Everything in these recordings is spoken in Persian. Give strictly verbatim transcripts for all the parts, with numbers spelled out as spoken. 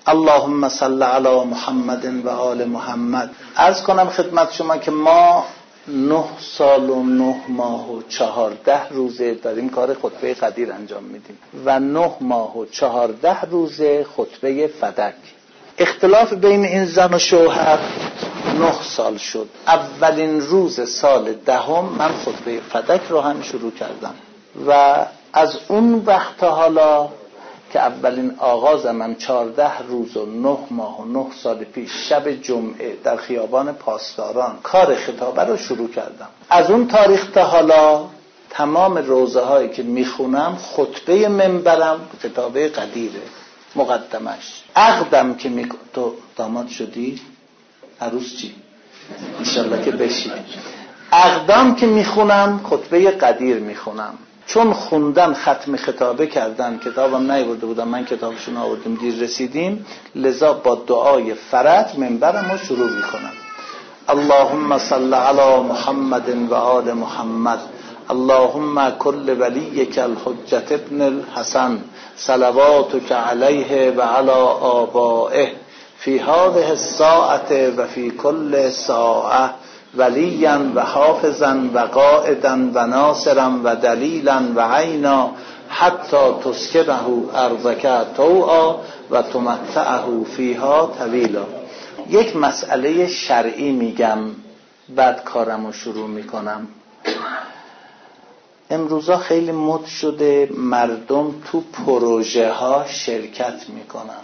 اللهم صل علی محمد و آل محمد. عرض کنم خدمت شما که ما نه سال و نه ماه و چهارده روزه داریم کار خطبه قدیر انجام میدیم و نه ماه و چهارده روزه خطبه فدک. اختلاف بین این زن و شوهر نه سال شد. اولین روز سال دهم من خطبه فدک رو هم شروع کردم و از اون وقت تا حالا که اولین آغازم هم چهارده روز و نه ماه و نه سال پیش شب جمعه در خیابان پاسداران کار خطابه رو شروع کردم. از اون تاریخ تا حالا تمام روزه هایی که میخونم خطبه منبرم خطابه قدیره، مقدمش. عقدم که می... تو داماد شدی؟ عروس چی؟ انشالله که بشی. عقدم که میخونم خطبه قدیر میخونم، چون خوندن ختم خطابه کردن، کتابم نیاورده بودم، من کتابشون آوردیم دیر رسیدیم، لذا با دعای فرج منبرم رو شروع میکنم. اللهم صل علی محمد و آل محمد. اللهم کل ولیک الحجة ابن الحسن صلواتک علیه و علی آبائه فی هذه الساعة و فی کل ساعة ولیا و حافظا و قائدا و ناصرا و دلیلا و عینا حتی تسکنه ارضک طوعا و تمتعه فیها طویلا. یک مسئله شرعی میگم بعد کارمو شروع میکنم. امروزا خیلی مد شده مردم تو پروژه ها شرکت میکنن.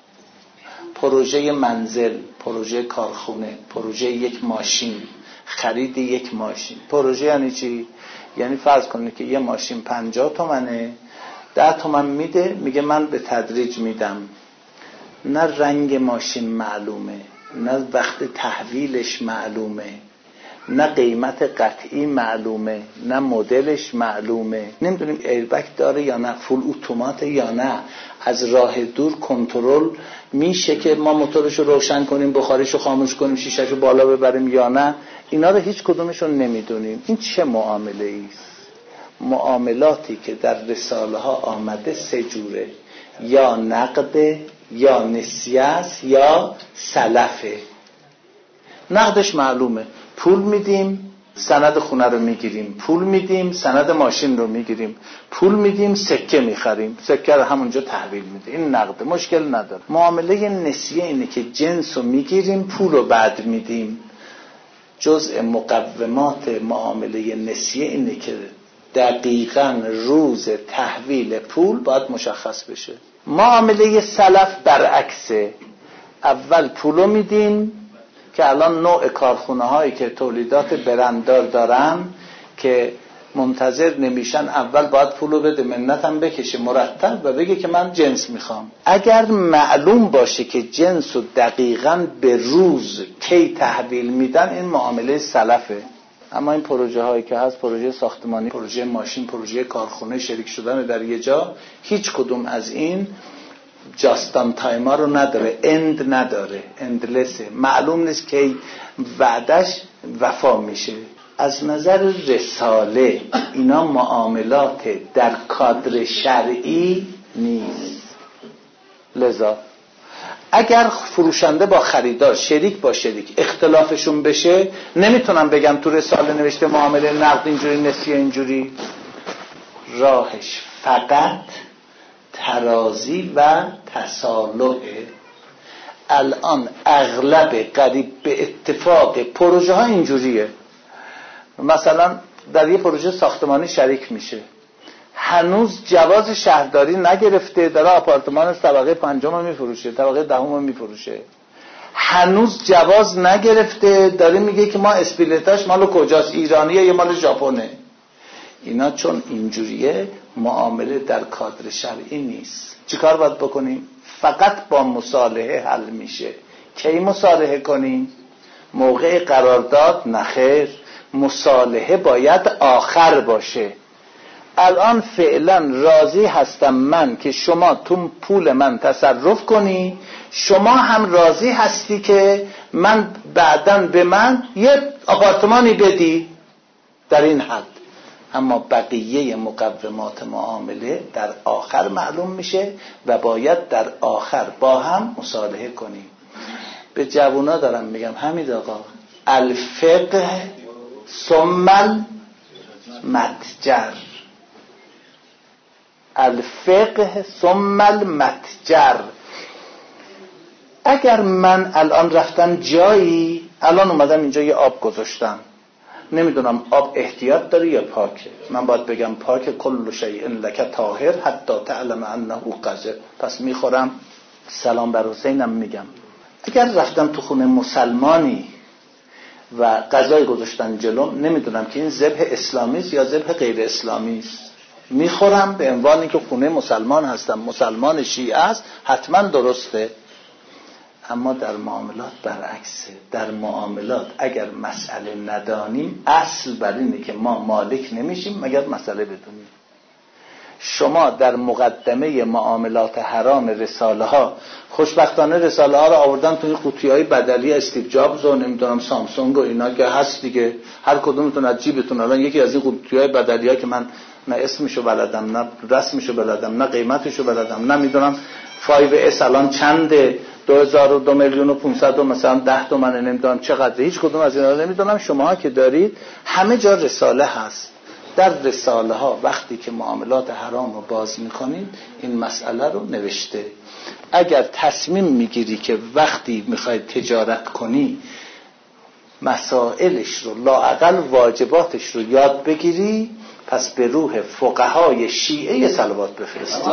پروژه منزل، پروژه کارخونه، پروژه یک ماشین، خرید یک ماشین. پروژه یعنی چی؟ یعنی فرض کنید که یه ماشین پنجاه تومنه، ده تومن میده، میگه من به تدریج میدم. نه رنگ ماشین معلومه، نه وقت تحویلش معلومه، نه قیمت قطعی معلومه، نه مدلش معلومه، نمیدونیم ایربگ داره یا نه، فول اتومات یا نه، از راه دور کنترل میشه که ما موتورشو روشن کنیم، بخاریشو خاموش کنیم، شیشهشو بالا ببریم یا نه. اینا رو هیچ کدومشو نمیدونیم. این چه معامله ایست؟ معاملاتی که در رساله ها آمده سه جوره: یا نقد، یا نسیه یا سلفه. نقدش معلومه، پول میدیم سند خونه رو میگیریم، پول میدیم سند ماشین رو میگیریم، پول میدیم سکه میخریم، سکه رو همونجا تحویل میده. این نقد مشکل نداره. معامله نسیه اینه که جنس رو میگیریم پول رو بعد میدیم. جزء مقومات معامله نسیه اینه که دقیقاً روز تحویل پول باید مشخص بشه. معامله سلف برعکسه. اول پولو میدیم که الان نوع کارخونه هایی که تولیدات برنددار دارن که منتظر نمیشن، اول باید پولو بده، منت هم بکشه مرتب و بگه که من جنس میخوام. اگر معلوم باشه که جنس رو دقیقاً به روز کی تحویل میدن، این معامله سلفه. اما این پروژه هایی که هست، پروژه ساختمانی، پروژه ماشین، پروژه کارخونه، شریک شدن در یه جا، هیچ کدوم از این جاستان تایما رو نداره، اند نداره، اندلسه، معلوم نیست که وعدش وفا میشه. از نظر رساله اینا معاملات در کادر شرعی نیست. لذا اگر فروشنده با خریدار، شریک با شریک اختلافشون بشه، نمیتونم بگم تو رساله نوشته معامله نقد اینجوری نسیه اینجوری. راهش فقط ترازی و تصالحه. الان اغلب قریب به اتفاق پروژه ها اینجوریه. مثلا در یه پروژه ساختمانی شریک میشه، هنوز جواز شهرداری نگرفته، داره آپارتمان طبقه پنجم میفروشه، طبقه دهم میفروشه، هنوز جواز نگرفته، داره میگه که ما اسپیلتاش مال کجاست، ایرانیه یا مال ژاپنه. اینا چون اینجوریه معامله در کادر شرعی نیست. چیکار باید بکنیم؟ فقط با مصالحه حل میشه. کی مصالحه کنیم؟ موقع قرارداد نخیر، مصالحه باید آخر باشه. الان فعلا راضی هستم من که شما تو پول من تصرف کنی، شما هم راضی هستی که من بعداً به من یه آپارتمانی بدی در این حد. اما بقیه مقومات معامله در آخر معلوم میشه و باید در آخر با هم مصالحه کنیم. به جوونا دارم میگم حمید آقا، الفقه ثم المتجر، الفقه ثم المتجر. اگر من الان رفتم جایی، الان اومدم اینجا یه آب گذاشتم، نمیدونم آب احتیاط داره یا پاکه، من باید بگم پاکه، کل شیء لک طاهر حتی تعلم انه قذر، پس میخورم سلام بر حسینم میگم. اگر رفتم تو خونه مسلمانی و غذای گذاشتن جلوم، نمیدونم که این ذبح اسلامی است یا ذبح غیر اسلامی است، میخورم به عنوان اینکه خونه مسلمان هستم، مسلمان شیعه است، حتما درسته. اما در معاملات برعکسه. در معاملات اگر مسئله ندانیم، اصل بر اینه که ما مالک نمیشیم مگر مسئله بدونیم. شما در مقدمه معاملات حرام رساله ها، خوشبختانه رساله ها رو آوردن توی قوطی‌های بدلی استیو جابز و نمیدونم سامسونگ و اینا که هست دیگه، هر کدومتون از جیبتون الان یکی از این قوطی‌های بدلی ها که من نه اسمشو بلدم، نه رسمشو بلدم، نه قیمتشو بلدم، نمیدونم فایو اس الان چنده، دو هزار و دو میلیون و پونصد و مثلا ده تومنه، نمیدونم چقدر، هیچ کدوم از اینا نمیدونم. شماها که دارید همه جا رساله هست. در رساله ها وقتی که معاملات حرام رو باز میکنید این مسئله رو نوشته. اگر تصمیم میگیری که وقتی میخواید تجارت کنی مسائلش رو، لااقل واجباتش رو یاد بگیری، پس به روح فقهای شیعه صلوات بفرستید.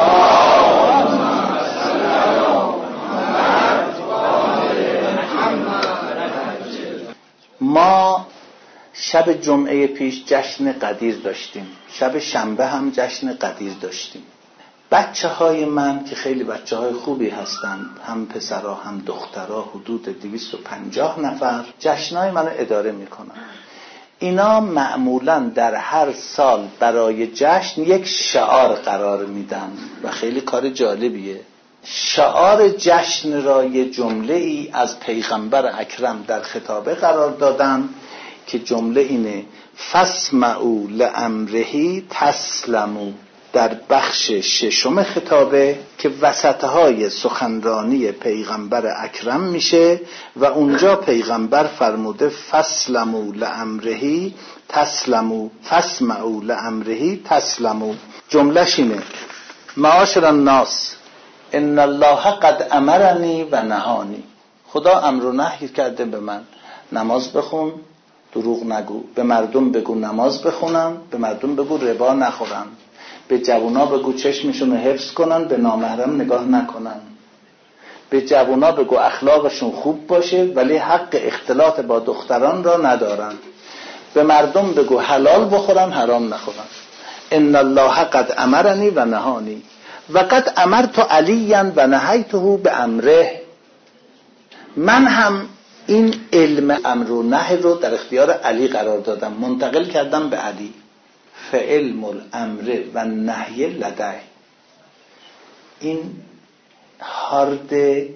ما شب جمعه پیش جشن قدیر داشتیم، شب شنبه هم جشن قدیر داشتیم. بچه های من که خیلی بچه های خوبی هستند، هم پسرها هم دخترها، حدود دویست و پنجاه نفر جشنهای منو اداره میکنن. اینا معمولا در هر سال برای جشن یک شعار قرار میدن و خیلی کار جالبیه. شعار جشن را یه جمله ای از پیغمبر اکرم در خطابه قرار دادن که جمله اینه: فاسمعوا لامره تسلموا. در بخش ششم خطابه که وسطهای سخنرانی پیغمبر اکرم میشه و اونجا پیغمبر فرموده فاسلموا لامره تسلموا، فاسمعوا لامره تسلموا. جملهش اینه: معاشر الناس ان الله قد امرنی و نهانی. خدا امر و نهی کرده به من، نماز بخون، دروغ نگو، به مردم بگو نماز بخونن، به مردم بگو ربا نخورن، به جوونا بگو چشمشون رو حفظ کنن، به نامحرم نگاه نکنن، به جوونا بگو اخلاقشون خوب باشه ولی حق اختلاط با دختران را ندارن، به مردم بگو حلال بخورن حرام نخورن. ان الله قد امرنی و نهانی و قد امرت علیا و نهیته به امره. من هم این علم امر و نهی رو در اختیار علی قرار دادم، منتقل کردم به علی. فعلم الامر و نهی لدی. این هارد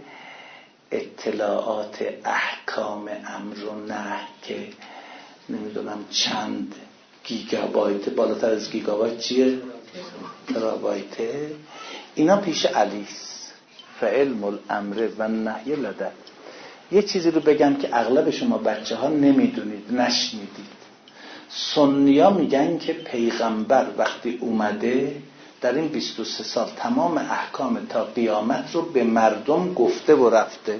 اطلاعات احکام امر و نهی که نمیدونم چند گیگابایت، بالاتر از گیگابایت چیه؟ ترابایته. اینا پیش علیست. فعلم الامر و نهی لدی. یه چیزی رو بگم که اغلب شما بچه ها نمیدونید، نشنیدید. سنیا میگن که پیغمبر وقتی اومده در این بیست و سه سال تمام احکام تا قیامت رو به مردم گفته و رفته.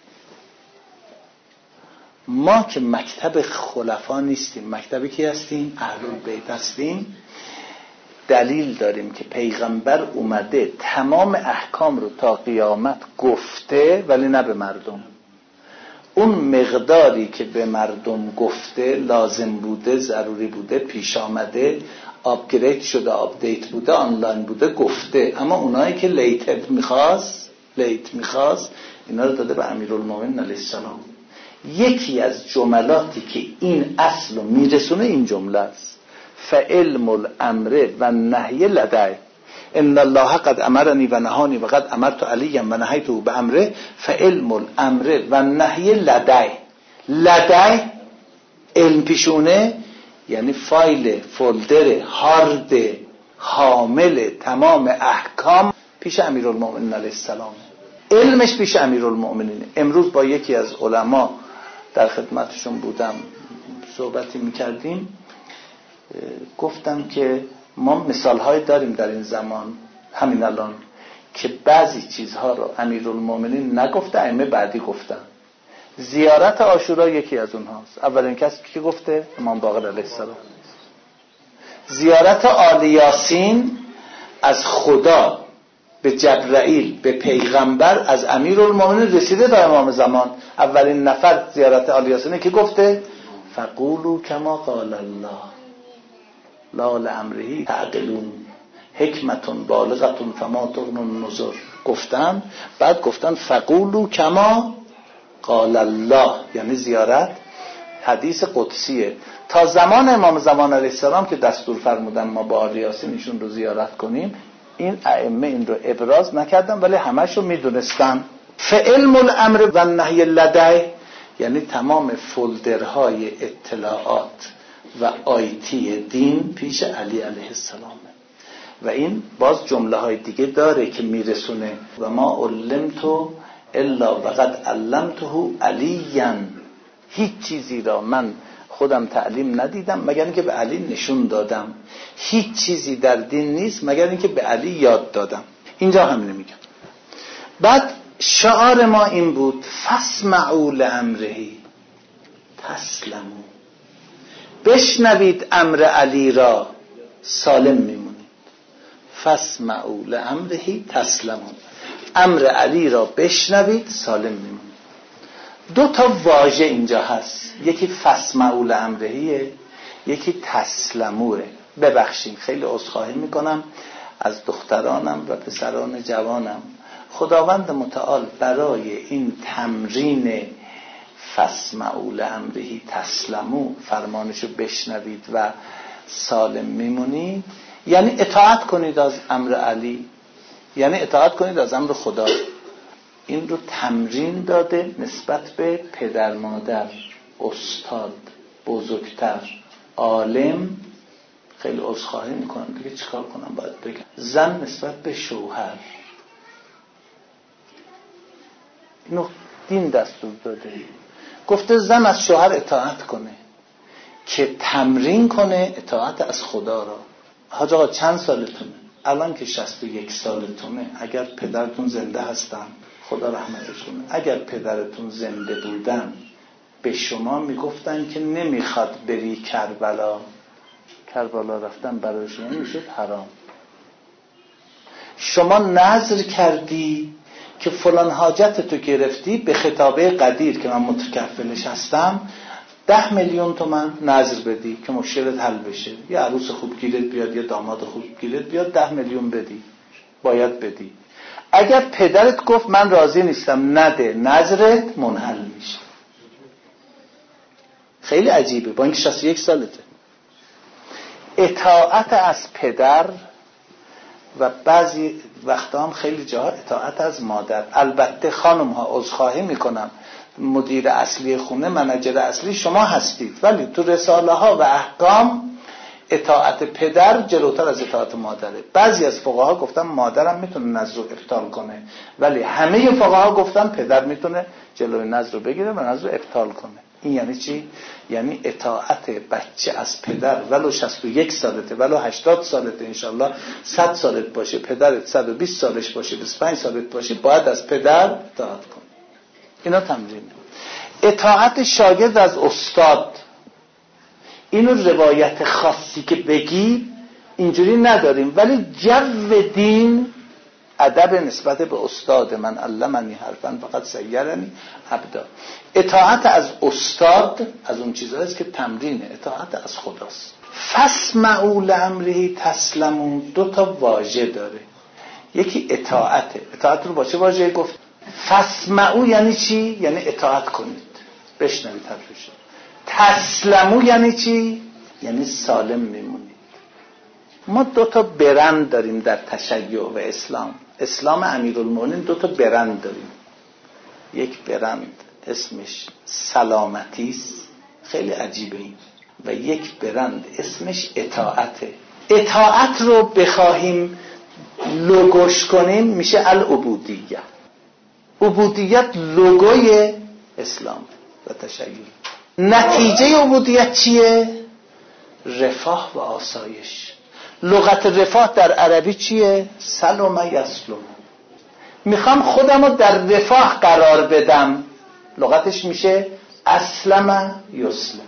ما که مکتب خلفا نیستیم، مکتبی که هستیم اهل بیت هستیم، دلیل داریم که پیغمبر اومده تمام احکام رو تا قیامت گفته ولی نه به مردم. اون مقداری که به مردم گفته، لازم بوده، ضروری بوده، پیش آمده، آپگرید شده، آپدیت بوده، آنلاین بوده، گفته. اما اونایی که لیت میخواست لیت میخواست اینا رو داده به امیرالمومنین علیه السلام. یکی از جملاتی که این اصل رو میرسونه این جمله است: فعلم الامر و نهی لدی. ان الله قد امرنی و نهانی و قد امرت علیا و نهیته به امره فعلم الامر و نهی لدی. لدی علم پیشونه یعنی فایل، فولدر، هارد حامل تمام احکام پیش امیرالمومنین علیه السلام، علمش پیش امیرالمومنین. امروز با یکی از علما در خدمتشون بودم، صحبتی میکردیم، گفتم که ما مثالهای داریم در این زمان همین الان که بعضی چیزها رو امیرالمومنین نگفته، ائمه بعدی گفتن. زیارت عاشورا یکی از اونهاست. اولین کسی که گفته امام باقر علیه السلام. زیارت آل یاسین از خدا به جبرائیل به پیغمبر از امیرالمومنین رسیده تا امام زمان. اولین نفر زیارت آل یاسینه که گفته فقولوا کما قال الله لا لامره تعقلون حکمتون بالغتون فما تغنی النذر. گفتن بعد گفتن فقولوا کما قال الله، یعنی زیارت حدیث قدسیه. تا زمان امام زمان علیه السلام که دستور فرمودن ما با آل یاسین ایشون رو زیارت کنیم، این ائمه این رو ابراز نکردن ولی همش رو میدونستن. فعلم الامر و النهی لدی، یعنی تمام فولدرهای اطلاعات و آیتی دین پیش علی علیه السلام. و این باز جمله های دیگه داره که میرسونه و ما علمتو الا وقد علمته علیا، هیچ چیزی را من خودم تعلیم ندیدم مگر اینکه به علی نشون دادم. هیچ چیزی در دین نیست مگر اینکه به علی یاد دادم. اینجا هم نمیگم. بعد شعار ما این بود فاسمعوا لامره تسلموا، بشنوید امر علی را سالم میمونید. فاسمعوا لامره تسلموا، امر علی را بشنوید سالم میمونید. دو تا واژه اینجا هست، یکی فاسمعوا لامره، یکی تسلموه. ببخشید خیلی عذرخواهی میکنم از دخترانم و پسران جوانم. خداوند متعال برای این تمرین فاسمعوا لامره تسلموا، فرمانشو بشنوید و سالم میمونید، یعنی اطاعت کنید از امر علی، یعنی اطاعت کنید از امر خدا. این رو تمرین داده نسبت به پدر مادر، استاد، بزرگتر، عالم. خیلی عذرخواهی میکنم دیگه چیکار کنم باید بگم. زن نسبت به شوهر، اینو دین دستور داده، گفته زن از شوهر اطاعت کنه که تمرین کنه اطاعت از خدا را. حاج آقا چند سالتونه؟ الان که شصت و یک سالتونه. اگر پدرتون زنده هستن خدا رحمتش کنه، اگر پدرتون زنده بودن به شما میگفتن که نمیخواد بری کربلا، کربلا رفتن برای شما میشد حرام. شما نذر کردی که فلان حاجت تو گرفتی به خطابه قدیر که من متکفلش هستم، ده میلیون تومن نذر بدی که مشکلت حل بشه. یه عروس خوب گیرت بیاد، یه داماد خوب گیرت بیاد، ده میلیون بدی، باید بدی. اگر پدرت گفت من راضی نیستم نده، نذرت منحل میشه. خیلی عجیبه با اینکه شصت و یک سالته. اطاعت از پدر و بعضی وقتا هم خیلی جاها اطاعت از مادر. البته خانم ها عذرخواهی میکنم، مدیر اصلی خونه، منیجر اصلی شما هستید، ولی تو رساله ها و احکام اطاعت پدر جلوتر از اطاعت مادره. بعضی از فقها گفتن مادرم میتونه نذر رو ابطال کنه، ولی همه فقها گفتن پدر میتونه جلوی نذر رو بگیره و نذر رو ابطال کنه. این یعنی چی؟ یعنی اطاعت بچه از پدر، ولو شصت و یک سالته، ولو هشتاد سالته، انشالله صد سالت باشه، پدرت صد و بیست سالش باشه، بیست و پنج سالت باشه، باید از پدر اطاعت کن. اینا تمرینه. اطاعت شاگرد از استاد، اینو روایت خاصی که بگی اینجوری نداریم، ولی جو دین ادب نسبت به استاد. من علمنی حرفا فقط سیرنی عبدا. اطاعت از استاد از اون چیزهاییست که تمرینه. اطاعت از خداست. فاسمعوا لامره تسلموا دو تا واژه داره. یکی اطاعته. اطاعت رو با چه واژه‌ای گفت؟ فاسمعوا یعنی چی؟ یعنی اطاعت کنید، بشنوید حرفش. تسلموا یعنی چی؟ یعنی سالم میمونید. ما دو تا برند داریم در تشیع و اسلام. اسلام امیرالمومنین دو تا برند داریم. یک برند اسمش سلامتی است، خیلی عجیبه این، و یک برند اسمش اطاعته. اطاعت رو بخواهیم لوگوش کنیم میشه العبودیه. عبودیت لوگوی اسلام و تشیع. نتیجه عبودیت چیه؟ رفاه و آسایش. لغت رفاه در عربی چیه؟ سلم یسلم. میخوام خودم رو در رفاه قرار بدم، لغتش میشه اسلم یسلم.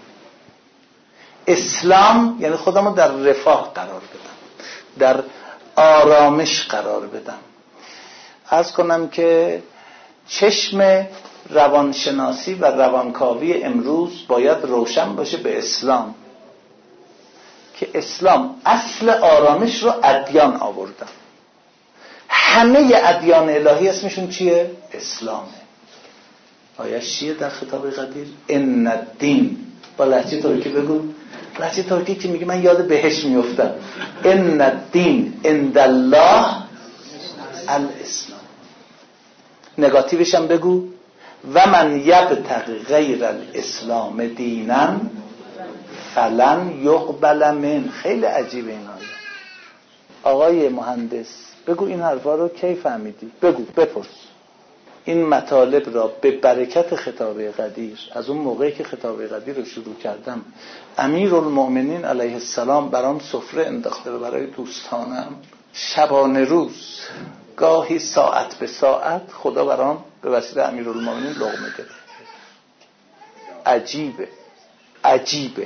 اسلام یعنی خودم رو در رفاه قرار بدم، در آرامش قرار بدم. عرض کنم که چشم روانشناسی و روانکاوی امروز باید روشن باشه به اسلام، که اسلام اصل آرامش رو ادیان آوردن. همه ادیان الهی اسمشون چیه؟ اسلامه. آیش چیه در خطاب قدیر؟ ان الدین. با لهجه ترکی بگو. لهجه ترکی که میگه من یاد بهش میافتم. ان الدین عند الله الاسلام. نگاتیوش هم بگو. و من یبتغی غیر الاسلام دینا فلن یقبل من. خیلی عجیبه این آیه. آقای مهندس بگو این حرفا رو کی فهمیدی؟ بگو، بپرس. این مطالب را به برکت خطابه قدیر، از اون موقعی که خطابه قدیر رو شروع کردم، امیرالمؤمنین علیه السلام برام سفره انداخته و برای دوستانم شبانه روز گاهی ساعت به ساعت خدا برام به وسیله امیرالمؤمنین لقمه داده. عجیبه عجیبه.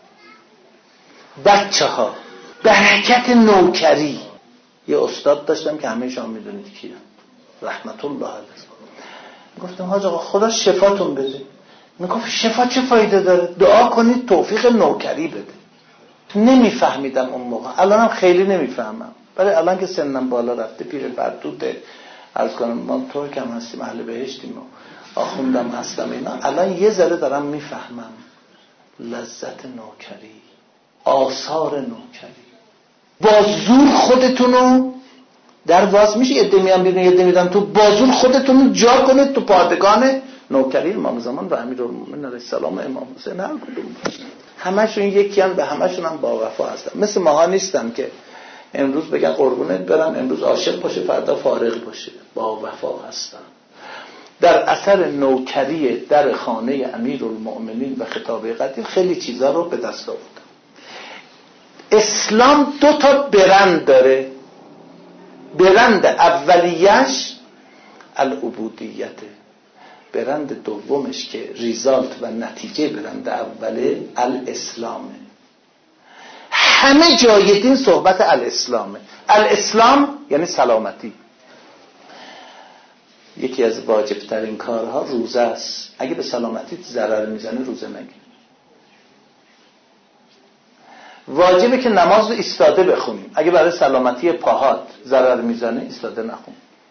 بچه ها، برکت نوکری. یه استاد داشتم که همه شما میدونید کیه، رحمت الله علیه. گفتم حاج آقا خدا شفاتون بده. میگفت شفا چه فایده داره؟ دعا کنید توفیق نوکری بده. نمیفهمیدم اون موقع، الانم خیلی نمیفهمم، ولی الان که سنم بالا رفته، پیر بردوده، عرض کنم ما تو کم هستیم، اهل بهشتیم و آخوندم هستم اینا، الان یه ذره دارم میفهمم لذت نوکری، آثار نوکری. با زور خودتونو در واز میشه، یه دمی هم بیرون یه دمی دم تو، با زور خودتونو جا کنید تو پادگان نوکری امام زمان و امیرالمومنین علیه السلام و امام حسین. هر کدوم همشون یکی هم، به همشون هم با وفا هستن. مثل ماها نیستن که امروز بگن قربونت برم، امروز عاشق باشه فردا فارغ باشه. با وفا هستن. در اثر نوکری در خانه امیرالمؤمنین و خطابه قدیر خیلی چیزا رو به دست آوردن. اسلام دو تا برند داره. برند اولیش العبودیته، برند دومش که ریزالت و نتیجه برند اوله الاسلامه. همه جای دین صحبت الاسلامه. الاسلام یعنی سلامتی. یکی از واجب ترین کارها روزه است. اگه به سلامتی ضرر میزنه روزه نگیر. واجبه که نماز رو ایستاده بخونیم. اگه برای سلامتی پاهات ضرر میزنه ایستاده نخون.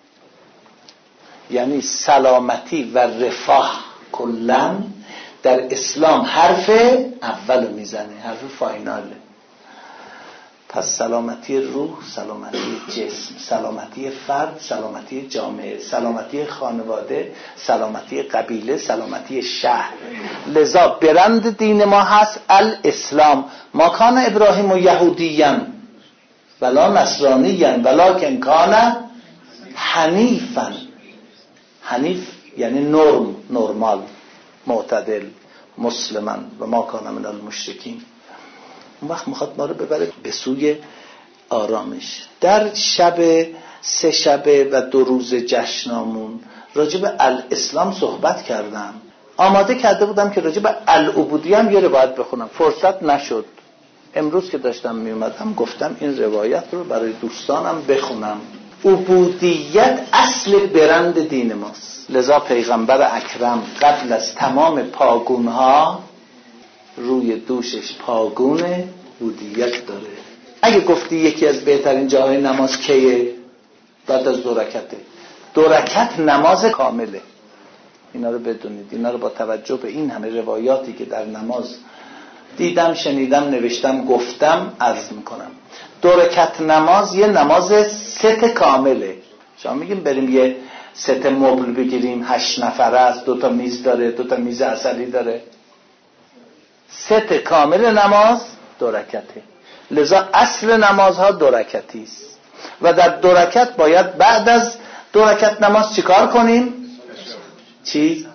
یعنی سلامتی و رفاه کلاً در اسلام حرف اول میزنه، حرف فایناله. پس سلامتی روح، سلامتی جسم، سلامتی فرد، سلامتی جامعه، سلامتی خانواده، سلامتی قبیله، سلامتی شهر. لذا برند دین ما هست الاسلام. ما کان ابراهیم و یهودیان ولا نصرانیان ولکن کان حنیفا. حنیف یعنی نرم، نرمال، معتدل، مسلمان و ما کان من المشرکین. اون وقت میخواد ما رو ببره به سوی آرامش. در شب سه شبه و دو روز جشنامون راجع به الاسلام صحبت کردم. آماده کرده بودم که راجع به العبودیه هم یه روایت بخونم، فرصت نشد. امروز که داشتم میومدم گفتم این روایت رو برای دوستانم بخونم. عبودیت اصل برند دین ماست. لذا پیغمبر اکرم قبل از تمام پاگونها روی دوشش پاگون عبودیت داره. اگه گفتی یکی از بهترین جاهای نماز کیه؟ بعد از دو رکعته. دو رکعت نماز کامله. اینا رو بدونید. اینا رو با توجه به این همه روایاتی که در نماز دیدم، شنیدم، نوشتم، گفتم عرض میکنم. دو رکعت نماز یه نماز ست کامله. شما میگیم بریم یه ست مبل بگیریم، هشت نفره است، دو تا میز داره، دو تا میز عسلی داره. ست کامل نماز دو رکعته، لذا اصل نمازها دو رکعتی است و در دو رکعت باید بعد از دو رکعت نماز چیکار کنیم؟ چی؟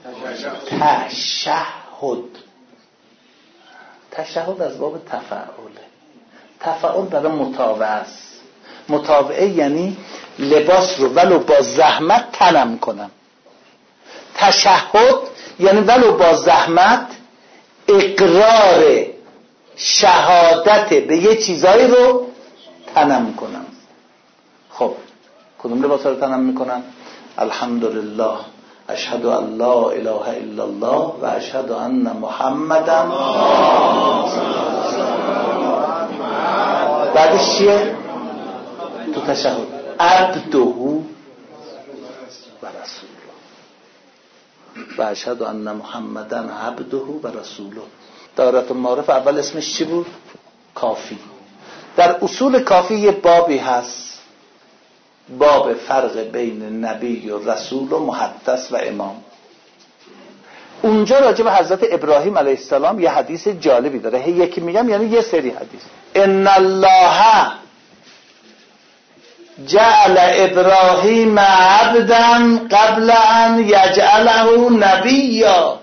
تشهد. تشهد از باب تفاعله. تفاعل برای متابعه است. متابعه یعنی لباس رو ولو با زحمت تنم کنم. تشهد یعنی ولو با زحمت اقرار شهادت به یه چیزایی رو تنم کنم. خب کدوم لباس رو تنم میکنم؟ الحمدلله اشهد ان لا اله الا الله و اشهد ان محمدا. بعدش چیه؟ تو تشهد عبده و رسوله و اشهد ان محمدا عبده و رسوله. دایره المعارف اول اسمش چی بود؟ کافی. در اصول کافی یه بابی هست، باب فرق بین نبی و رسول و محدث و امام. اونجا راجع به حضرت ابراهیم علیه السلام یه حدیث جالبی داره. هی یکی میگم یعنی یه سری حدیث. ان الله جعل ابراهیم عبدا قبل ان یجعله نبیا.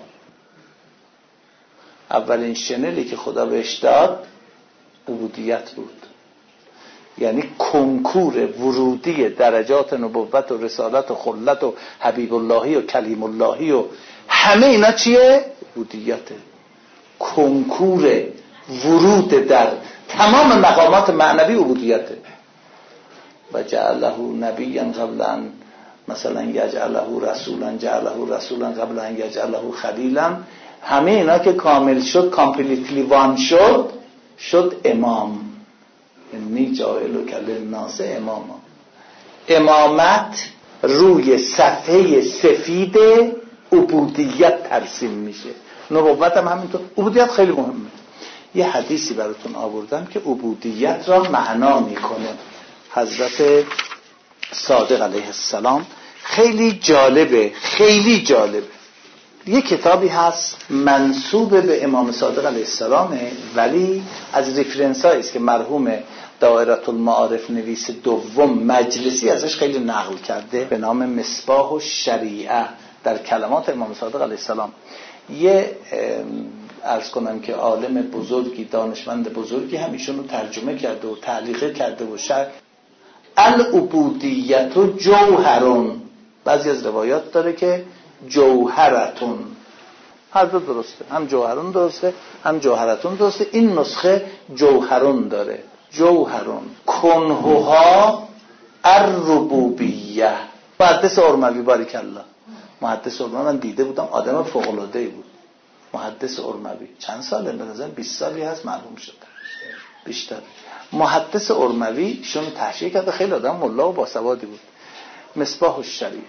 اولین شنلی که خدا بهش داد عبودیت بود، یعنی کنکور ورودی درجات نبوت و رسالت و خلت و حبیب اللهی و کلیم اللهی و همه اینا چیه؟ عبودیته. کنکور ورود در تمام مقامات معنوی عبودیته. و جعله نبیا قبل ان مثلا یجعله رسولا، جعله رسولا قبل ان یجعله خلیلا. همه اینا که کامل شد، کامپلیتلی وان شد، شد امام. انی جاعلک للناس اماما. امامت روی صفحه سفید عبودیت ترسیم میشه. نبوت هم همینطور. عبودیت خیلی مهمه. یه حدیثی براتون آوردم که عبودیت را معنا میکنه. حضرت صادق علیه السلام خیلی جالبه، خیلی جالبه. یه کتابی هست منسوب به امام صادق علیه السلامه، ولی از ریفرنس هایی است که مرحوم دایره المعارف نویس دوم مجلسی ازش خیلی نقل کرده، به نام مصباح الشریعه در کلمات امام صادق علیه السلام. یه عرض کنم که عالم بزرگی، دانشمند بزرگی هم ایشونو ترجمه کرده و تعلیق کرده و شرح. العبودیت جوهرون. بعضی از روایات داره که جوهرتون. هر دو درسته، هم جوهرون درسته هم جوهرتون درسته. این نسخه جوهرون داره. جوهرون کنهوها الربوبیه. محدث ارموی بارک الله. محدث ارموی من دیده بودم، آدم فوق العاده ای بود. محدث ارموی چند ساله؟ به نظر بیست سالی هست معلوم شده، بیشتر. محدث ارموی شون تحقیق کرده، خیلی آدم ملا و باسوادی بود. مصباح الشریعه.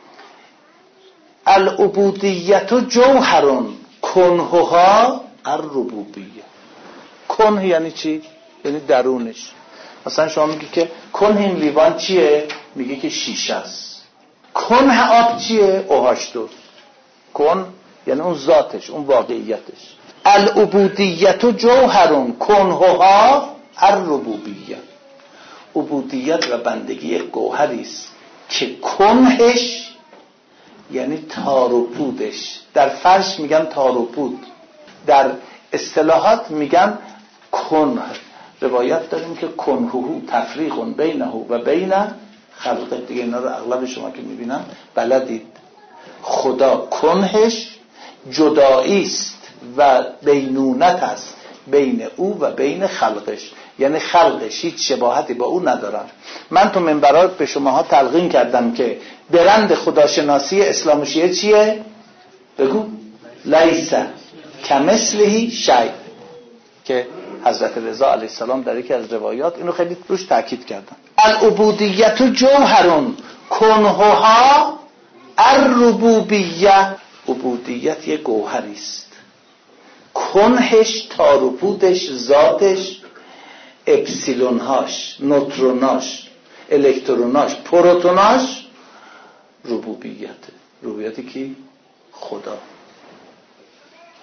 العبودیت جوهرون کنهوها الربوبیه. کنه یعنی چی؟ یعنی درونش. مثلا شما میگی که کنه این لیوان چیه؟ میگه که شیشه است. کنه آب چیه؟ اوهاش دو. کن یعنی اون ذاتش، اون واقعیتش. العبودیت جوهرون کنهوها الربوبیه. عبودیت و بندگی گوهری است که کنهش یعنی تار و پودش. در فرش میگن تار و پود، در اصطلاحات میگن کنه. روایت داریم که کنهو تفریق بینه و بین خلقه. دیگه اینا رو اغلب شما که میبینم بلدید. خدا کنهش جدایی است و بینونت است بین او و بین خلقش، یعنی خلقش هیچ شباهتی با او ندارن. من تو منبرات به شماها تلقین کردم که برند خداشناسی اسلام و شیعه چیه؟ بگو. لیس کمثله شیء، که حضرت رضا علیه السلام در یکی از روایات اینو خیلی روش تاکید کردن. العبودیت جوهرون کنهوها الربوبیه. عبودیت یه گوهری است، کنهش تار و پودش، ذاتش، اپسیلونهاش، نوتروناش، الکتروناش، پروتوناش ربوبیته. ربوبیت کی؟ خدا.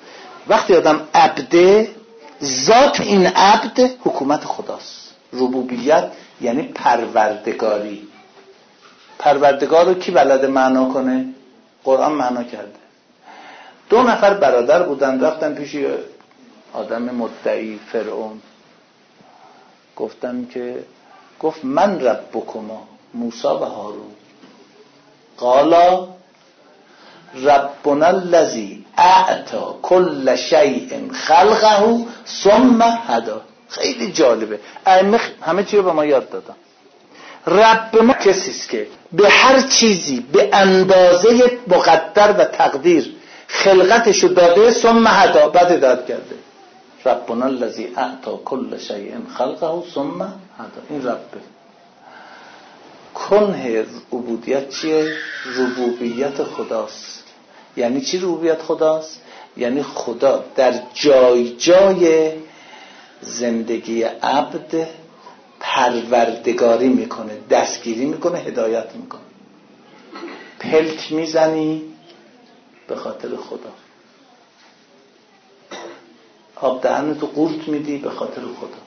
وقتی آدم عبده، ذات این عبد حکومت خداست. ربوبیت یعنی پروردگاری. پروردگار رو کی بلد معنا کنه؟ قرآن معنا کرده. دو نفر برادر بودن، رفتن پیش آدم مدعی فرعون، گفتن که گفت من ربکما، موسی و هارون. قالا ربنا الذی اعطی کل شیء خلقه ثم هدی. خیلی جالبه، ائمه همه چی رو به ما یاد دادن. رب ما کسی است که به هر چیزی به اندازه مقدر و تقدیر خلقتشو داده، ثم هدی، بعد هدایت کرده. ربنا الذی اعطی کل شیء خلقه ثم هدی. این ربه. کنه عبودیت چیه؟ ربوبیت خداست. یعنی چی ربوبیت خداست؟ یعنی خدا در جای جای زندگی عبد پروردگاری میکنه، دستگیری میکنه، هدایت میکنه. پلک میزنی به خاطر خدا، آب دهنتو قورت میدی به خاطر خدا،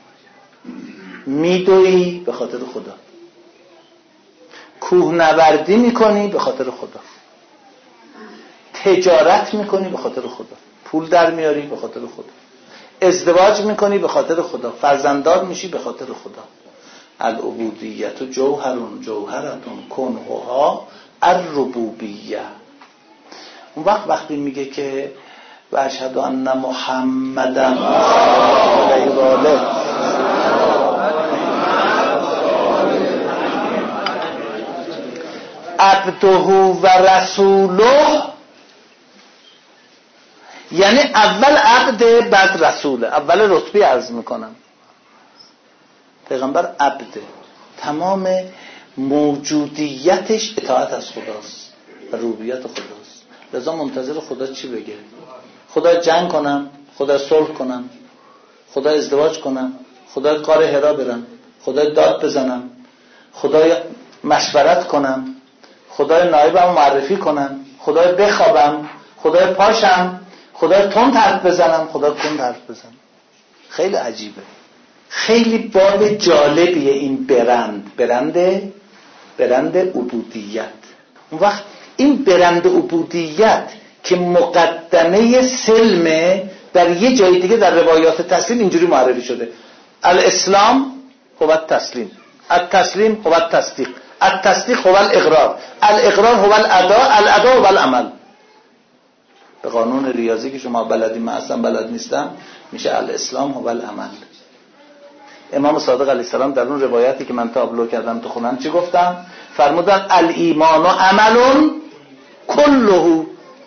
میدوی به خاطر خدا، کوهنوردی میکنی به خاطر خدا، تجارت میکنی به خاطر خدا، پول در میاری به خاطر خدا، ازدواج میکنی به خاطر خدا، فرزنددار میشی به خاطر خدا. العبودیت جوهرون جوهرتون کنها الربوبیه. اون وقت وقتی میگه که و اشهد ان محمدا علیه و آله عبده و رسوله، یعنی اول عبده بعد رسوله. اول رتبه عرض میکنم، پیغمبر عبده، تمام موجودیتش اطاعت از خداست و ربوبیت خداست. لذا منتظر خدا چی بگه؟ خدا جنگ کنم، خدا صلح کنم، خدا ازدواج کنم، خدا غار حرا برم، خدا داد بزنم، خدا مشورت کنم، خدا نایبم معرفی کنم، خدا بخوابم، خدا پاشم، خدا تند حرف بزنم، خدا کند حرف بزنم. خیلی عجیبه، خیلی باب جالبیه این برند، برند برند عبودیت. اون وقت این برند عبودیت که مقدمه سلمه، در یه جای دیگه در روایات تسلیم اینجوری معرفی شده: الاسلام هو التسلیم، التسلیم هو التصدیق، التصدیق هو الاقرار، الاقرار هو الاداء، الاداء هو العمل. به قانون ریاضی که شما بلدی، من اصلا بلد نیستم، میشه الاسلام هو العمل. امام صادق علیه السلام در اون روایتی که من تابلو کردم تو خونم چی گفتم؟ فرمودن الایمان عمل کله،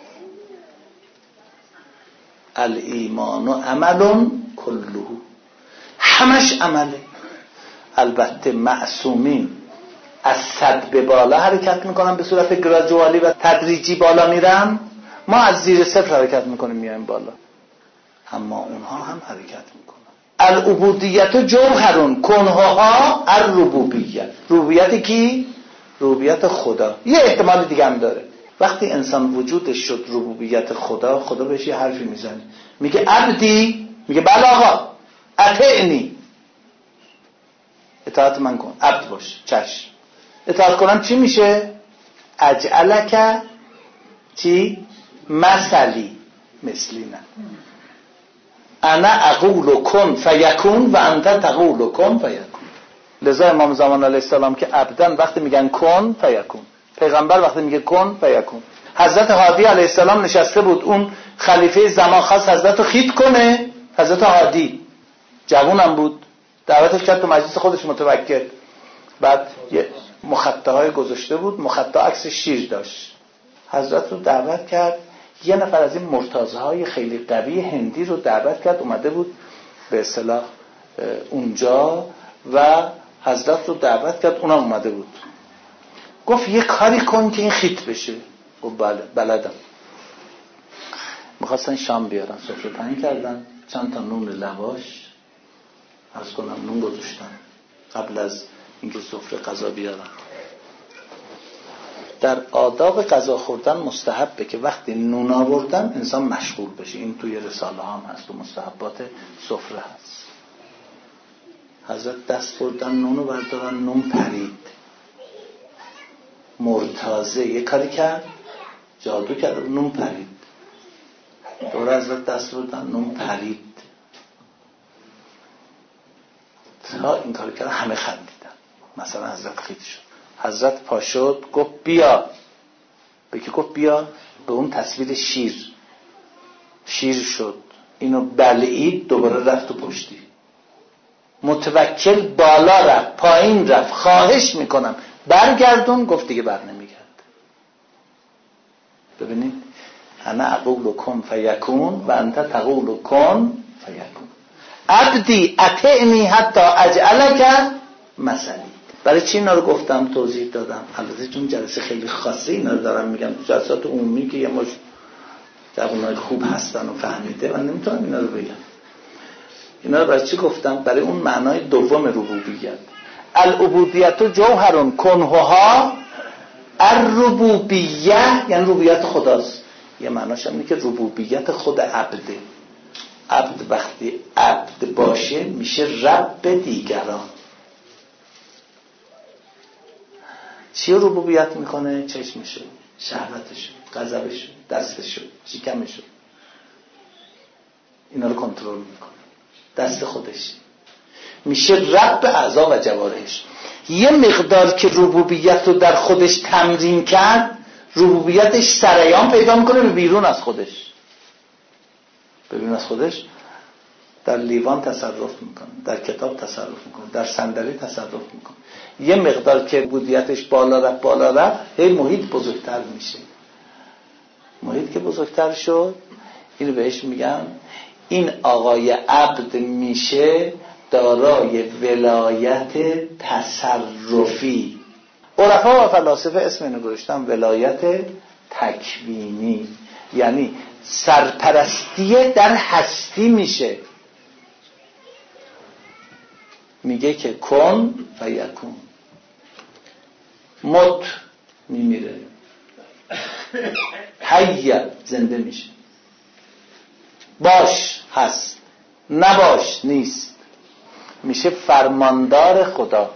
الایمان عمل کله، همش عمله. البته معصومین از صد به بالا حرکت میکنن، به صورت گراجوالی و تدریجی بالا میرن، ما از زیر صفر حرکت میکنیم میایم بالا، اما اونها هم حرکت میکنن. العبودیت جوهرون کنها الربوبیت. ربوبیت کی؟ ربوبیت خدا. یه احتمال دیگه هم داره. وقتی انسان وجودش شد ربوبیت خدا، خدا بهش یه حرفی میزنه، میگه عبدی، میگه بله آقا اطیعنی، اطاعت من کن، عبد باش، چشم. اطاعت کنم چی میشه؟ اجعلک چی؟ مثلی مثلی. نه، انا اقول کن فیکون و انت تقول کن فیکون. لذا امام زمان علیه السلام که عبدن وقتی میگن کن فیکون، پیغمبر وقتی میگه کن فیکون. حضرت هادی علیه السلام نشسته بود، اون خلیفه زمان خواست حضرت رو خیت کنه. حضرت هادی جوونم بود، دعوتش کرد تو مجلس خودش متوکل. بعد یه مخطه های گذاشته بود، مخطه عکس شیر داشت. حضرت رو دعوت کرد، یه نفر از این مرتازه های خیلی قوی هندی رو دعوت کرد، اومده بود به اصطلاح اونجا و حضرت رو دعوت کرد، اونم اومده بود. گفت یه کاری کن که این خیت بشه. گفت بله بلدم. میخواستن شام بیارن، سفره پهن کردن، چند تا نون لواش عرض کنم نون گذاشتن قبل از اینکه سفره غذا بیارن. در آداب غذا خوردن مستحبه که وقتی نون آوردن انسان مشغول بشه. این توی رساله هم هست، تو مستحبات سفره هست. حضرت دست بردن نونو بردارن، نون پرید. مرتازه یه کاری کرد، جادو کرد، نون پرید. دوره حضرت دست بردن، نون پرید. تا این کاری کرد همه خندیدن. مثلا حضرت خیت شد. حضرت پا شد گفت بیا. به که گفت بیا؟ به اون تصویر شیر. شیر شد، اینو بلعید، دوباره رفت و پشتی. متوکل بالا رفت، پایین رفت، خواهش میکنم برگردون. گفت دیگه بر نمیگرد. ببینید انا اقول کن فیکون و انت تقول کن فیکون. عبدی اطعنی حتی اجعلک مثلی. برای چی اینا رو گفتم، توضیح دادم؟ البته چون جلسه خیلی خاصه اینا رو دارم میگم. تو جلسات عمومی که یه مش جوانای خوب هستن و فهمیده، من نمیتونم اینا رو بگم. اینا رو برای چی گفتم؟ برای اون معنای دوم ربوبیت. العبودیت جوهر کنهها الربوبیه، یعنی ربوبیت خداست. یه معناش اینه که ربوبیت خود عبده. عبد وقتی عبد باشه میشه رب دیگران. چی ربوبیت میکنه؟ چشمشو، شهوتشو، غضبشو، دستشو، شکمشو، اینا رو کنترل میکنه. دست خودش میشه رب اعضا و جوارحش. یه مقدار که ربوبیت رو در خودش تمرین کرد، ربوبیتش سریان پیدا میکنه به بیرون از خودش. ببین از خودش در لیوان تصرف میکنه، در کتاب تصرف میکنه، در صندلی تصرف میکنه. یه مقدار که ربوبیتش بالا رفت بالا رفت، هی محیط بزرگتر میشه. محیط که بزرگتر شد، اینو بهش میگم این آقای عبد میشه دارای ولایت تصرفی. عرفا و فلاسفه اسم اینو گذاشتن ولایت تکوینی، یعنی سرپرستی در هستی میشه. میگه که کن و یکون. مت میمیره، حی زنده میشه، باش هست، نباش نیست. میشه فرماندار خدا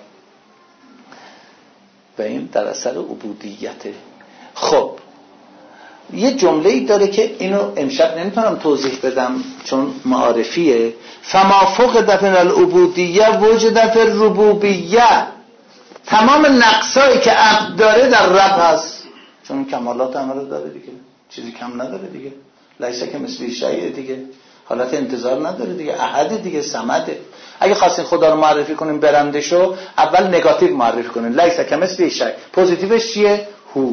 و این در اثر عبودیته. خب یه جمله‌ای داره که اینو امشب نمیتونم توضیح بدم چون معارفیه. فما فقد من العبودیه وجد فی الربوبیه. تمام نقصایی که عبد داره در رب هست، چون کمالات همه رو داره دیگه، چیزی کم نداره دیگه. لیس کمثله شیء دیگه، حالت انتظار نداره دیگه، احد دیگه، صمده. اگه خواستین خدا رو معرفی کنین برنده شو، اول نگاتیو معرفی کنین، لیس کمثله شیء. پوزیتیوش چیه؟ هو.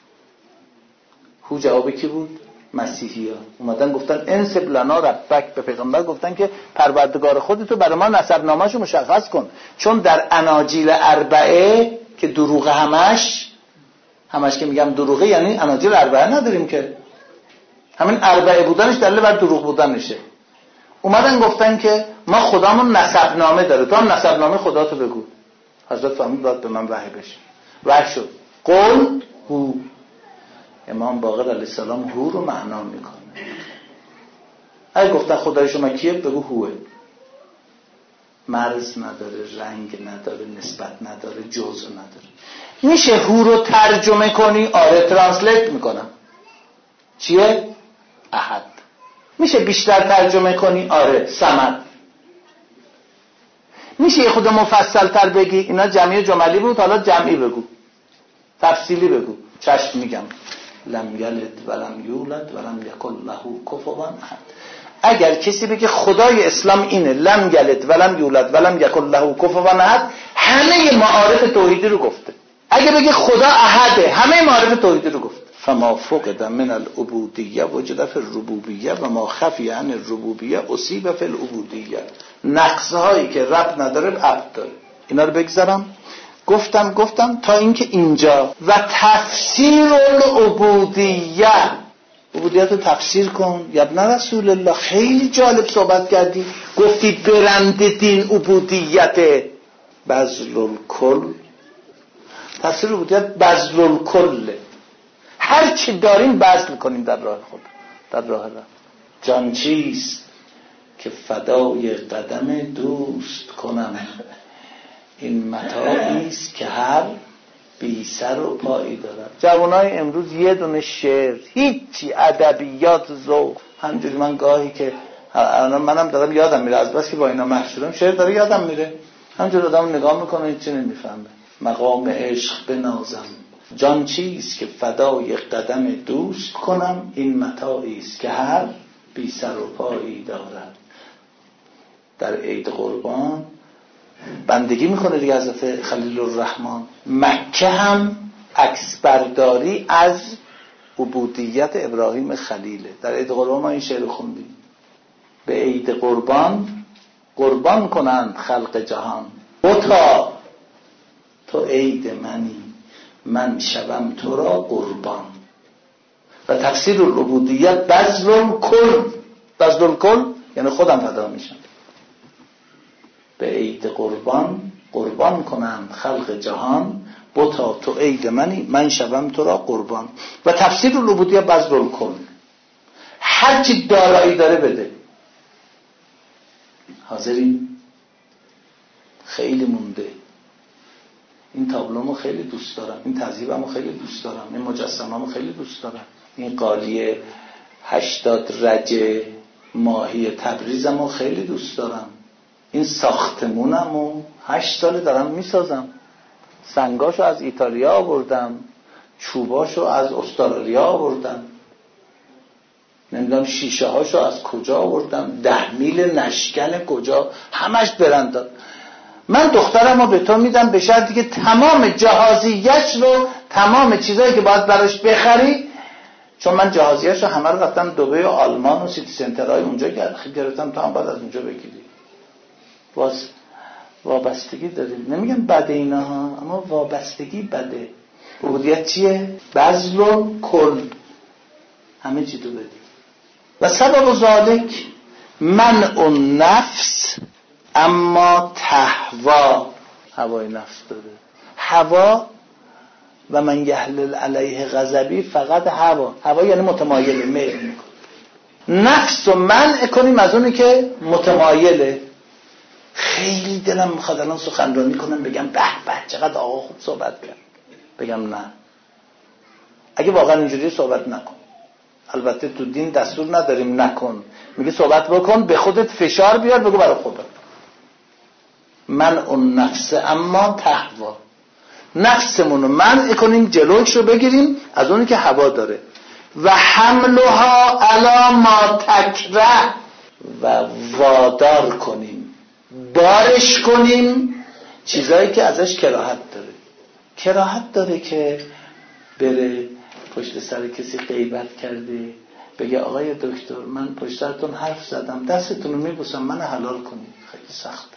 هو جواب کی بود؟ مسیحی ها اومدن گفتن انسب لنا ربک. به پیغمبر گفتن که پروردگار خودتو برای ما نسب نامه‌شو مشخص کن، چون در اناجیل اربعه که دروغ همش همش که میگم دروغه، یعنی اناجیل اربعه نداریم که، همین اربعه بودنش دلیل بر دروغ بودنشه. اومدن گفتن که ما خدامون نسب نامه داره، تو هم نسب نامه خداتو بگو. حضرت فهمید باید به من وحی بشه. وحی شد قل هو. امام باقر علیه السلام هو رو معنا میکنه. اگه گفتن خدای شما کیه، بگو هوه. مرز نداره، رنگ نداره، نسبت نداره، جزء نداره. میشه هو رو ترجمه کنی؟ آره ترانسلیت میکنم. چیه؟ احد. میشه بیشتر ترجمه کنی؟ آره صمد. میشه یه خود مفصل تر بگی؟ اینا جمعی جملی بود، حالا جمعی بگو، تفصیلی بگو. چشم میگم لم یلد ولم یولد ولم یکن له کفوا احد. اگر کسی بگه خدای اسلام اینه، لم یلد ولم یولد ولم یکن له کفوا احد، همه معارف توحیدی رو گفته. اگه بگه خدا احده، همه معارف توحیدی رو گفته. فما فقد من العبودیه وجد فی الربوبیه و ما خفی عن الربوبیه اصیب فی العبودیه. نقصهایی که رب نداره عبد داره. اینا رو بگذارم. گفتم گفتم تا اینکه اینجا و تفسیر العبودیه. عبودیت رو تفسیر کن یا ابن رسول الله. خیلی جالب صحبت کردی، گفتی برند دین عبودیت بذل الکل تفسیر ربوبیت بذل الکل، هر چی داریم بذل کنیم در راه خدا، در راه الله. جان چیست که فدای قدم دوست کنم، این متاعی است که هر بی سر و پایی دارد. جوانای امروز یه دونه شعر، هیچی، ادبیات، ذوق. همجوری من گاهی که الان منم دارم یادم میره، از بس که با اینا مشغولم شعر داره یادم میره، همجوری آدم نگاه میکنه هیچی نمیفهمه. مقام عشق بنازم، جان چیست که فدای قدم دوست کنم، این متاعی است که هر بی سر و پایی دارد. در عید قربان بندگی میکنه دیگه حضرت خلیل الرحمن. مکه هم عکس برداری از عبودیت ابراهیم خلیله. در عید قربان ما این شعر خوندیم: به عید قربان قربان کنند خلق جهان، بتا تو عید منی من شبم تو را قربان. و تفسیر العبودیت بذل الکل، بذل الکل یعنی خودم فدا میشم. به عید قربان قربان کنند خلق جهان، بتا تو عید منی من شبم تو را قربان. و تفسیر العبودیت بذل الکل، هر چی دارایی داره بده. حاضرین؟ خیلی مونده. این تابلومو خیلی دوست دارم، این تذهیبمو خیلی دوست دارم، این مجسمه‌مو خیلی دوست دارم، این قالی هشتاد رجه ماهی تبریزمو خیلی دوست دارم، این ساختمونمو هشت ساله دارم میسازم، سنگاشو از ایتالیا آوردم، چوباشو از استرالیا آوردم، نمیدونم شیشه هاشو از کجا آوردم، ده میل نشکن کجا، همش برند. من دخترمو به تو میدم به شرطی که تمام جهازیش رو، تمام چیزایی که باید براش بخری، چون من جهازیش رو همه رو رفتم دبی و آلمان و سیتی سنترهای اونجا گرفتم، تو هم باید از اونجا بگیری. باز وابستگی داریم، نمیگم بده اینا ها، اما وابستگی بده. عبودیت چیه؟ بذل و کل، همه چی تو بدی. و سبب ذالک منع النفس اما تهوا، هوای نفس داره. هوا و من یحلل علیه غضبی فقط هوا، هوا یعنی متمایله، میل میکنه. نفس رو منع کنیم از اونی که متمایله. خیلی دلم میخواد الان سخنرانی کنم بگم به به چقدر آقا خوب صحبت کرد، بگم نه، اگه واقعا اینجوری صحبت نکن. البته تو دین دستور نداریم نکن، میگه صحبت بکن، به خودت فشار بیار، بگو برای خودت. من اون نفس اما تهوا، نفسمون رو منع کنیم، جلوش رو بگیریم از اونی که هوا داره. و حملها علی ما تکره، و وادار کنیم، بارش کنیم چیزایی که ازش کراهت داره. کراهت داره که بره پشت سر کسی غیبت کرده بگه آقای دکتر من پشت سرتون حرف زدم، دستتون رو میبوسم، من حلال کنید. خیلی سخته.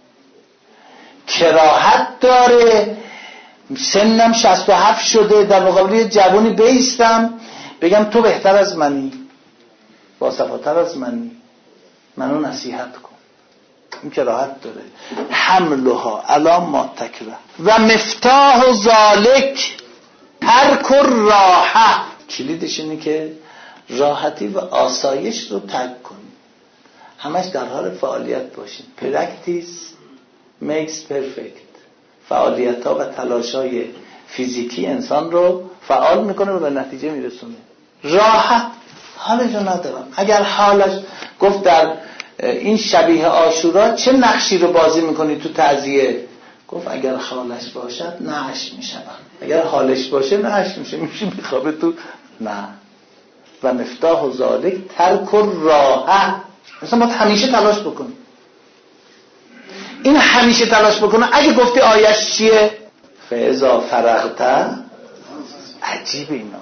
کراهت داره سنم شصت و هفت شده در مقابل یه جوانی بیستم بگم تو بهتر از منی، باصفاتر از منی، منو نصیحت کن. این کراهت داره. حملها علی ما تکره. و مفتاح ذالک ترک الراحه، کلیدش اینه که راحتی و آسایش رو ترک کنیم، همش در حال فعالیت باشیم. practice makes perfect. فعالیت ها و تلاش های فیزیکی انسان رو فعال میکنه و به نتیجه میرسونه. راحت حالشو ندارم. اگر حالش گفت در این شبیه عاشورا چه نقشی رو بازی میکنی تو تعزیه؟ گفت اگر حالش باشد نعش میشم، اگر حالش باشه نعش میشه، میشه میخوابه تو. نه. و مفتاح ذالک ترک الراحه، مثلا باید همیشه تلاش بکنی. این همیشه تلاش بکنه. اگه گفتی آیش چیه؟ فاذا فرغت، عجیب اینا،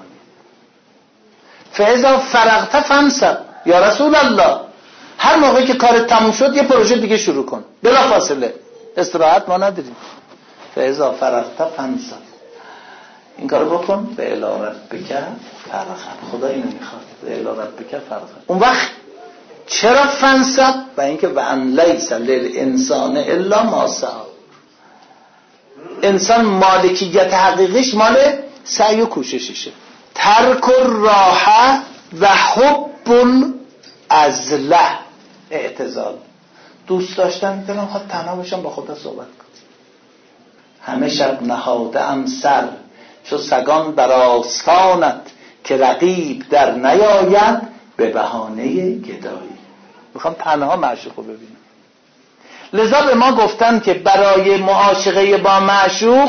فاذا فرغت فانصب یا رسول الله، هر موقعی که کارت تموم شد یه پروژه دیگه شروع کن، بلا فاصله، استراحت ما نداریم. فاذا فرغت فانصب، این کارو بکن. به الی ربک فرغب، خدا اینو میخواد. به الی ربک فرغب. اون وقت چرا فنصب؟ و اینکه و ان لیس للانسان الا ما سعی، انسان مالکیت حقیقیش مال سعی و کوشششه. ترک الراحه و حب العزله، اعتزال، دوست داشتن دلم خواهد تنها باشم با خدا صحبت کنم. همه شب نهاده ام سر چو سگان بر آستانت، که رقیب در نیاید به بهانه گدایی. میخوام تنها معشوق رو ببینم. لذا به ما گفتن که برای معاشقه با معشوق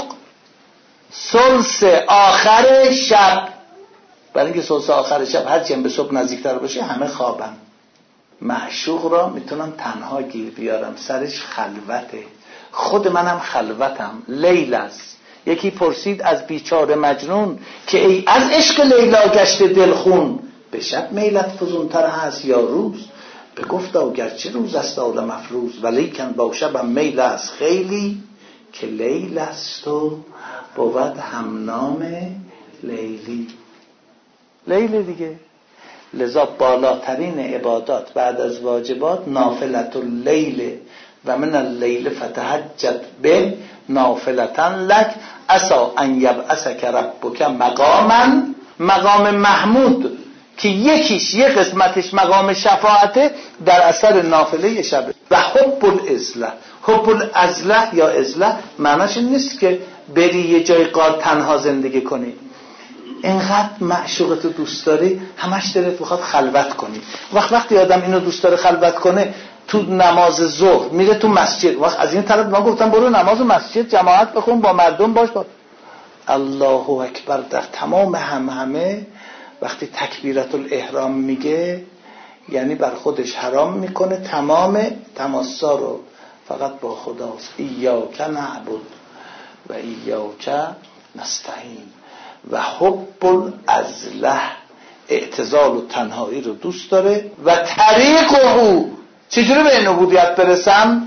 ثلث آخر شب، برای اینکه ثلث آخر شب هرچی هم به صبح نزدیکتر باشه همه خوابن، معشوق را میتونم تنها گیر بیارم، سرش خلوته، خود منم خلوتم، لیل است. یکی پرسید از بیچاره مجنون که ای از عشق لیلا گشته دلخون، به شب میلت فزونتر هست یا روز؟ بگفتا گرچه روز است عالم افروز، ولیکن با شبم میل است خیلی، که لیل است و بود همنام لیلی. لیل دیگه. لذا بالاترین عبادات بعد از واجبات نافلت اللیل و من اللیل فتهجد به نافلتا لک عسی ان یبعثک ربک مقاما، مقام محمود که یکیش یک قسمتش مقام شفاعته در اثر نافله شب. و حب العزله، حب العزله یا عزله معناش این نیست که بری یه جای غار تنها زندگی کنی. اینقدر معشوقتو دوست داری همش دلت بخواد خلوت کنی. وقت وقتی آدم اینو دوست داره خلوت کنه، تو نماز ظهر میره تو مسجد، وقت از این طرف ما گفتم برو نماز مسجد جماعت بخون، با مردم باش با. الله اکبر در تمام هم همه وقتی تکبیرت الاحرام میگه یعنی بر خودش حرام میکنه تمام تماسا رو فقط با خداست. ایاک نعبد و ایاک نستعین. و حب العزله، اعتزال و تنهایی رو دوست داره. و طریقه، چجوری به این عبودیت برسم؟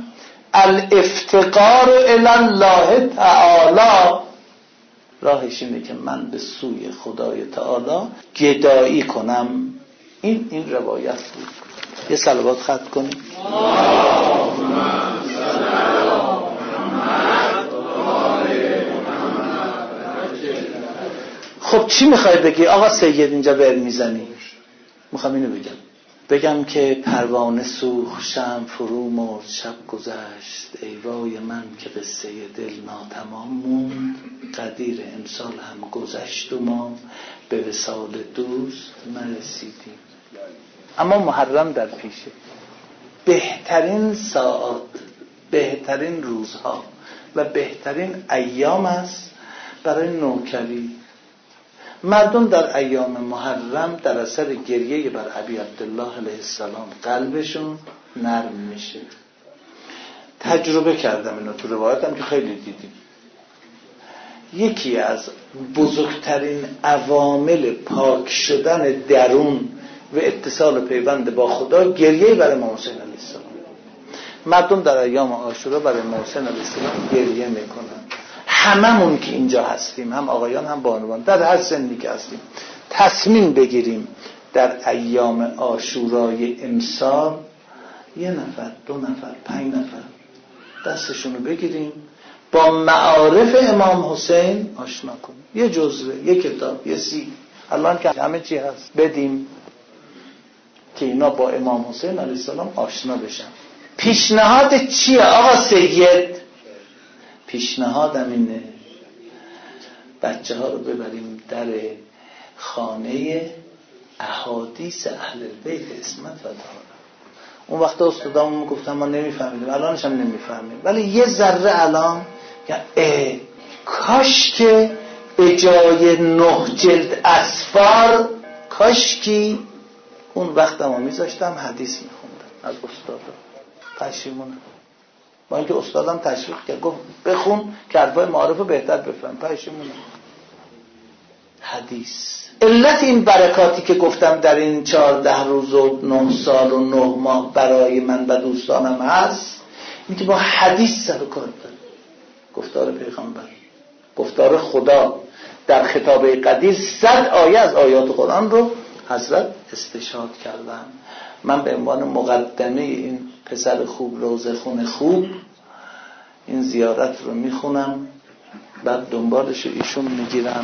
الافتقار الی الله تعالی، راهش اینه که من به سوی خدای تعالی گدایی کنم. این این روایت بود. یه صلوات ختم کنیم. خب چی میخوای بگی آقا سید اینجا بر میزنی؟ میخوام اینو بگم بگم که پروانه سوخت شمع فرو مرد شب گذشت، ای وای من که قصه دل ناتمام موند، قدیر امسال هم گذشت و ما به وصال دوست نرسیدیم. اما محرم در پیشه، بهترین ساعات، بهترین روزها و بهترین ایام است برای نوکری. مردم در ایام محرم در اثر گریه بر ابی عبدالله علیه السلام قلبشون نرم میشه. تجربه کردم اینو، تو روایتم که خیلی دیدیم. یکی از بزرگترین عوامل پاک شدن درون و اتصال پیوند با خدا گریه برای امام حسین علیه السلام. مردم در ایام عاشورا برای امام حسین علیه السلام گریه میکنن. هممون که اینجا هستیم، هم آقایان هم بانوان، در هر سنی که هستیم، تصمیم بگیریم در ایام عاشورای امسال یه نفر، دو نفر، پنج نفر دستشونو بگیریم با معارف امام حسین آشنا کنیم. یه جزوه، یه کتاب، یه سی، الان که همه چی هست، بدیم که اینا با امام حسین علیه السلام آشنا بشن. پیشنهاد چیه آقا سید؟ پیشنهادم اینه بچه ها رو ببریم در خانه احادیث اهل البیت عصمت و طهارت. اون وقت استادامون گفتن ما نمیفهمیدیم، الانش هم نمیفهمیم، ولی یه ذره الان اه کاش که به جای نه جلد اسفار کاش که اون وقت هم میذاشتم حدیث میخوندم از استادا. پشیمونم، با اینکه استادم تشویق کرد گفت بخون که حرفای معارف رو بهتر بفهم. پشیمونم. حدیث علت این برکاتی که گفتم در این چهارده روز و نه سال و نه ماه برای من و دوستانم هست این که با حدیث سر و کار دارم. گفتار پیغمبر، گفتار خدا در خطاب قدیر، صد آیه از آیات قرآن رو حضرت استشهاد کردم. من به عنوان مقدمه این پسر خوب، روزه خون خوب، این زیارت رو میخونم بعد دنبالش ایشون میگیرن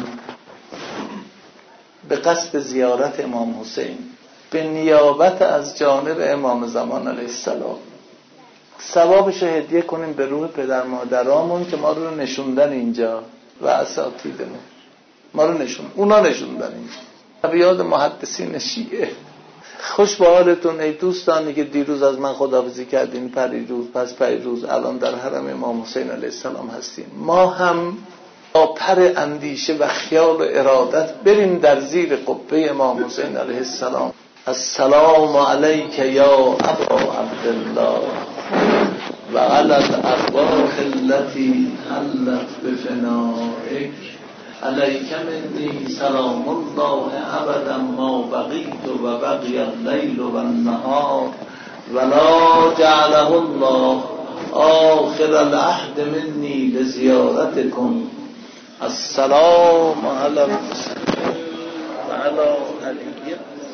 به قصد زیارت امام حسین به نیابت از جانب امام زمان علیه السلام. ثوابش رو هدیه کنیم به روح پدر مادرامون که ما رو نشوندن اینجا و اساتیدمون ما رو نشون اونا نشوندن اینجا. ابیات محدثین شیعه. خوش به حالتون ای دوستانی که دیروز از من خداحافظی کردین، پریروز پس پریروز الان در حرم امام حسین علیه السلام هستیم. ما هم با پر اندیشه و خیال و ارادت بریم در زیر قبه امام حسین علیه السلام. السلام علیک یا ابا عبدالله و علی الارواح التي حلت بفنائک علیک منی سلام الله ابدا ما بقیت و بقی اللیل و النهار ولا جعله الله آخر العهد منی لزیارتکم. السلام علی الحسین و علی علی